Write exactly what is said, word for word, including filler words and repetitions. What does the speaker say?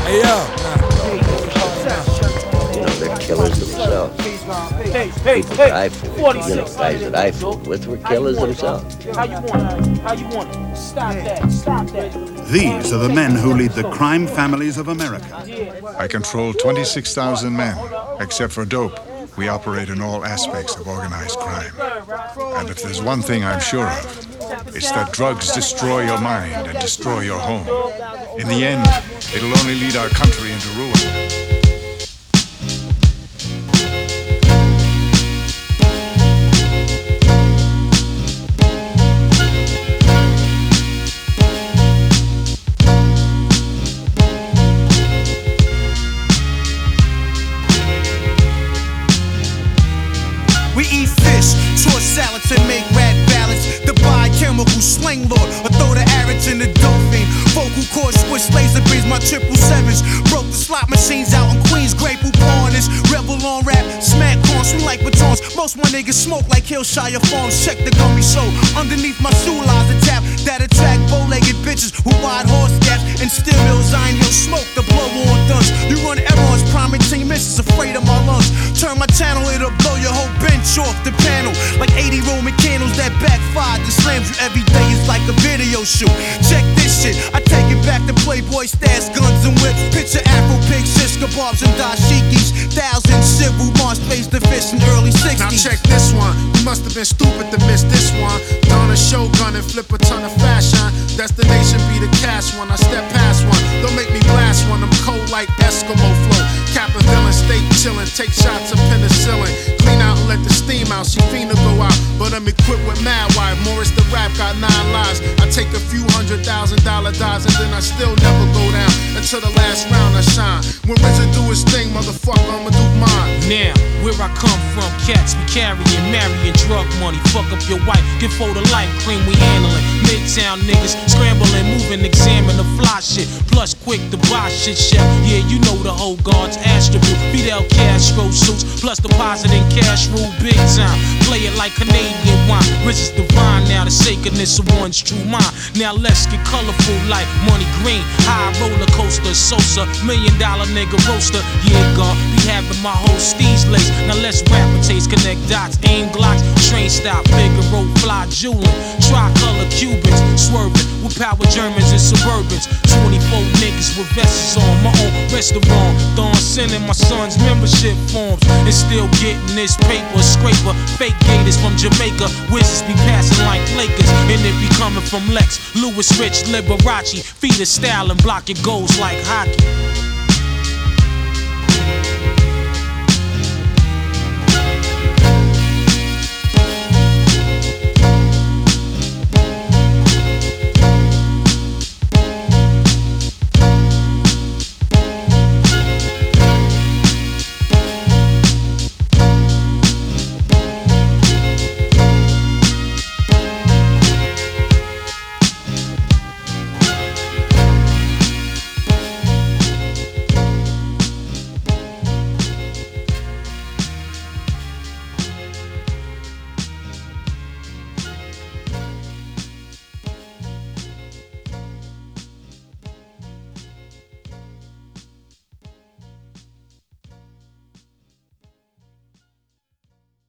Hey yo. You know, they're killers themselves. Hey, hey, People hey, that I fooled, you know, forty-six. guys that I fooled with were killers themselves. How you want it? How you want it? Stop that, stop that. These are the men who lead the crime families of America. I control twenty-six thousand men, except for dope. We operate in all aspects of organized crime. And if there's one thing I'm sure of, it's that drugs destroy your mind and destroy your home. In the end, it'll only lead our country into ruin. We eat fish, toss salads and make rap ballads. The biochemical slang lord, or throw the arrows in the dolphin. Vocal cords, switch laser beams, my triple sevens. Broke the slot machines out in Queens, Grey Poupon is rebel on rap, smack corns, we like batons. Most my niggas smoke like Hillshire Farms. Check the gummy show. Underneath my shoe lies a tap that attract bow-legged bitches who ride horse gaps and still hills. Iron Hill smoke, the blow on guns. You run errands, primary team missions, afraid of my lungs. Turn my channel, it'll blow your whole bench off the panel. Like eighty Roman candles that backfire that slams you every day. It's like a video shoot. Check this shit, I take it back to Playboy stats, guns and whips. Picture Afro pigs, shish kebabs and dashikis. Thousand civil march face the fish in early sixties. Now check this one, you must have been stupid to miss this one. Don a showgun and flip a ton of fashion. Destination be the cash one, I step past one. Don't make me blast one, I'm cold like Eskimo flow. Cap a villain, stay chillin', take shots of penicillin. Clean out and let the steam out, she fiend to go out. But I'm equipped with mad wire, Morris the rap got nine lives. I take a few hundred thousand dollar dives and then I still never go down. Until the last round I shine. When RZA do his thing, motherfucker, I'ma do mine. Now, where I come from, cats be carrying, marrying drug money. Fuck up your wife, get for the life, cream we handling. Midtown niggas scrambling, moving, examine the fly shit. Plus quick to buy shit, chef. Yeah, you know the whole guard's attribute. Fidel Castro suits, plus depositing cash rule big time. Play it like Canadian wine. Rich is divine, now the sacredness of one's true mind. Now let's get colorful like money green. High roller coaster, Sosa, million dollar nigga roaster. Yeah, God, be having my whole steez lace. Now let's rap and taste, connect dots, aim glocks, train stop, bigger road, fly jewelin'. Tricolor Cubans, swerving with power Germans and Suburbans. twenty-four niggas with vests on, my own restaurant. Dawn sending my son's membership forms and still getting this paper. Scraper, fake gators from Jamaica. Wizards be passing like Lakers, and it be coming from Lex. Louis Rich, Liberace, feed the style and block your goals like hockey.